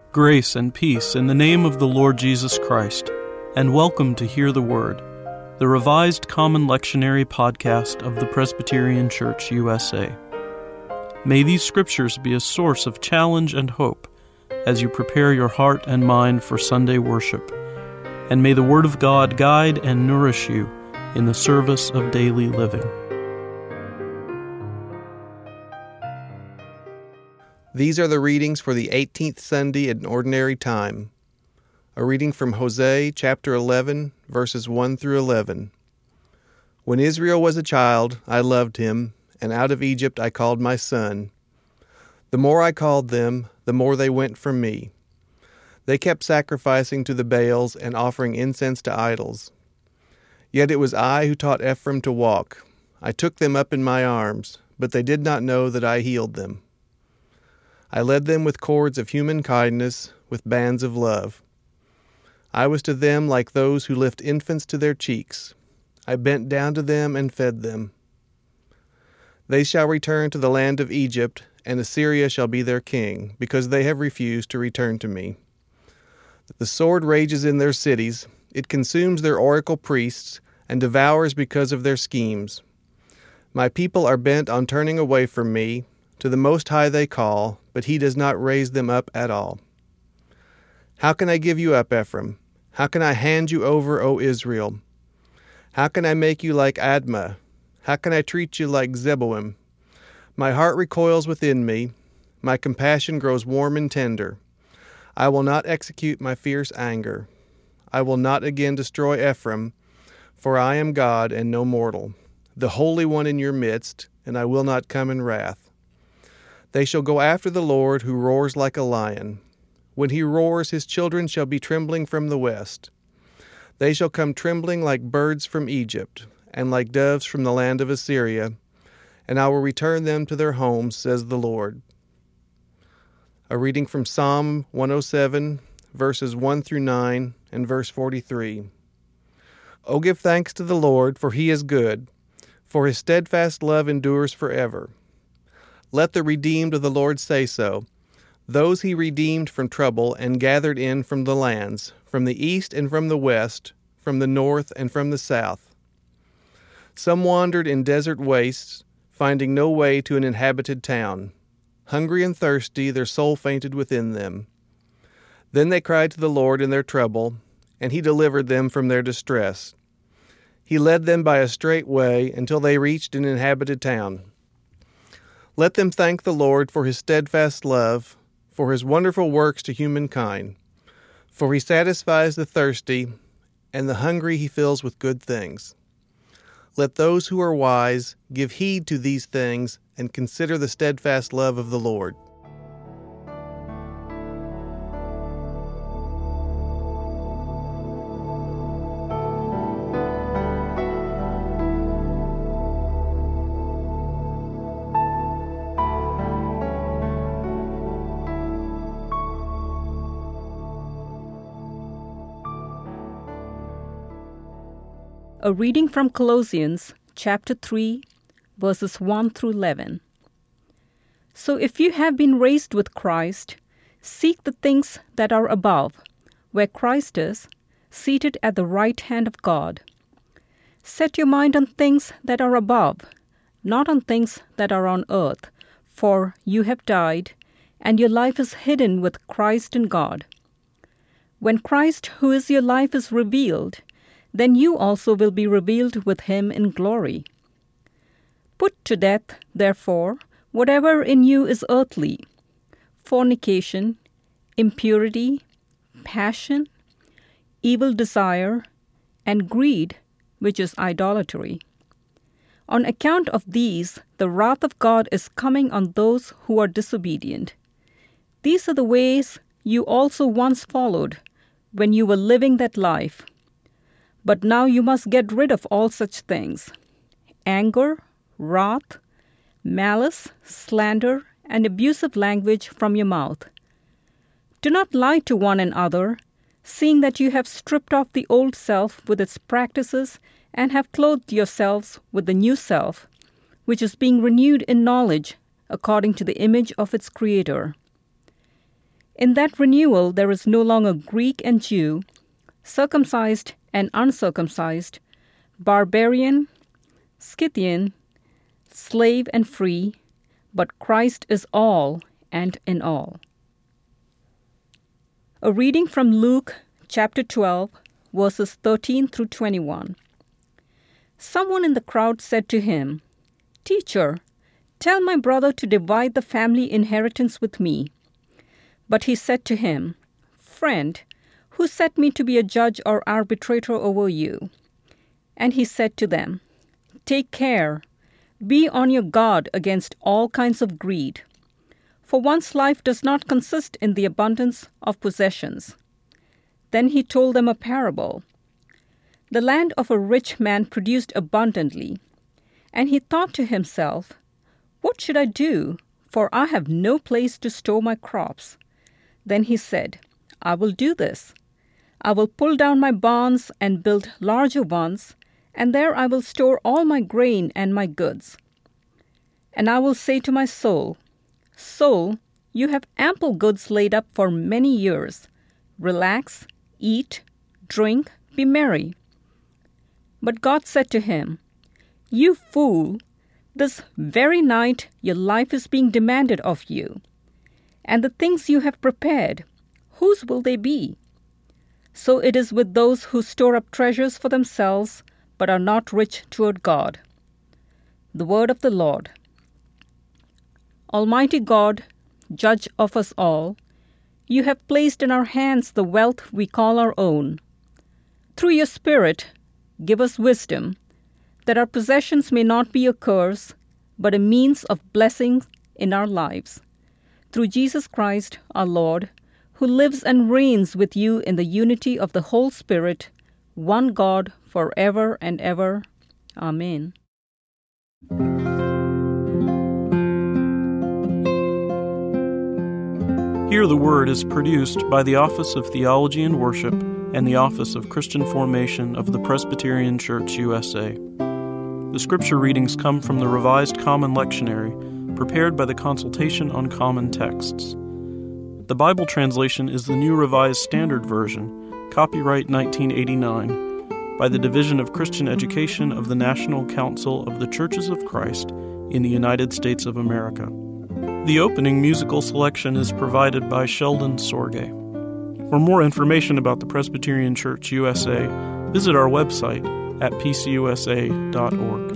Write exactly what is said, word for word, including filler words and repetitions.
Grace and peace in the name of the Lord Jesus Christ, and welcome to Hear the Word, the revised Common Lectionary podcast of the Presbyterian Church U S A. May these scriptures be a source of challenge and hope as you prepare your heart and mind for Sunday worship, and may the Word of God guide and nourish you in the service of daily living. These are the readings for the eighteenth Sunday in Ordinary Time. A reading from Hosea chapter eleven, verses one through eleven. When Israel was a child, I loved him, and out of Egypt I called my son. The more I called them, the more they went from me. They kept sacrificing to the Baals and offering incense to idols. Yet it was I who taught Ephraim to walk. I took them up in my arms, but they did not know that I healed them. I led them with cords of human kindness, with bands of love. I was to them like those who lift infants to their cheeks. I bent down to them and fed them. They shall return to the land of Egypt, and Assyria shall be their king, because they have refused to return to me. The sword rages in their cities, it consumes their oracle priests, and devours because of their schemes. My people are bent on turning away from me. To the Most High they call, but he does not raise them up at all. How can I give you up, Ephraim? How can I hand you over, O Israel? How can I make you like Admah? How can I treat you like Zeboim? My heart recoils within me. My compassion grows warm and tender. I will not execute my fierce anger. I will not again destroy Ephraim, for I am God and no mortal, the Holy One in your midst, and I will not come in wrath. They shall go after the Lord, who roars like a lion. When he roars, his children shall be trembling from the west. They shall come trembling like birds from Egypt, and like doves from the land of Assyria, and I will return them to their homes, says the Lord. A reading from Psalm one oh seven, verses one through nine, and verse forty-three. O give thanks to the Lord, for he is good, for his steadfast love endures forever. Let the redeemed of the Lord say so, those he redeemed from trouble and gathered in from the lands, from the east and from the west, from the north and from the south. Some wandered in desert wastes, finding no way to an inhabited town. Hungry and thirsty, their soul fainted within them. Then they cried to the Lord in their trouble, and he delivered them from their distress. He led them by a straight way until they reached an inhabited town. Let them thank the Lord for his steadfast love, for his wonderful works to humankind. For he satisfies the thirsty, and the hungry he fills with good things. Let those who are wise give heed to these things and consider the steadfast love of the Lord. A reading from Colossians chapter three, verses one through eleven. So if you have been raised with Christ, seek the things that are above, where Christ is, seated at the right hand of God. Set your mind on things that are above, not on things that are on earth, for you have died, and your life is hidden with Christ in God. When Christ, who is your life, is revealed, then you also will be revealed with him in glory. Put to death, therefore, whatever in you is earthly: fornication, impurity, passion, evil desire, and greed, which is idolatry. On account of these, the wrath of God is coming on those who are disobedient. These are the ways you also once followed when you were living that life. But now you must get rid of all such things: anger, wrath, malice, slander, and abusive language from your mouth. Do not lie to one another, seeing that you have stripped off the old self with its practices and have clothed yourselves with the new self, which is being renewed in knowledge according to the image of its Creator. In that renewal, there is no longer Greek and Jew, circumcised and uncircumcised, barbarian, Scythian, slave and free, but Christ is all and in all. A reading from Luke chapter twelve, verses thirteen through twenty-one. Someone in the crowd said to him, "Teacher, tell my brother to divide the family inheritance with me." But he said to him, "Friend, who set me to be a judge or arbitrator over you?" And he said to them, "Take care, be on your guard against all kinds of greed. For one's life does not consist in the abundance of possessions." Then he told them a parable. The land of a rich man produced abundantly, and he thought to himself, "What should I do? For I have no place to store my crops." Then he said, "I will do this. I will pull down my barns and build larger ones, and there I will store all my grain and my goods. And I will say to my soul, 'Soul, you have ample goods laid up for many years. Relax, eat, drink, be merry.' But God said to him, 'You fool, this very night your life is being demanded of you. And the things you have prepared, whose will they be?' So it is with those who store up treasures for themselves, but are not rich toward God." The word of the Lord. Almighty God, Judge of us all, you have placed in our hands the wealth we call our own. Through your Spirit, give us wisdom, that our possessions may not be a curse, but a means of blessing in our lives. Through Jesus Christ, our Lord, who lives and reigns with you in the unity of the whole Spirit, one God, forever and ever. Amen. Hear the Word is produced by the Office of Theology and Worship and the Office of Christian Formation of the Presbyterian Church U S A. The scripture readings come from the Revised Common Lectionary, prepared by the Consultation on Common Texts. The Bible translation is the New Revised Standard Version, copyright nineteen eighty-nine, by the Division of Christian Education of the National Council of the Churches of Christ in the United States of America. The opening musical selection is provided by Sheldon Sorge. For more information about the Presbyterian Church U S A, visit our website at p c u s a dot org.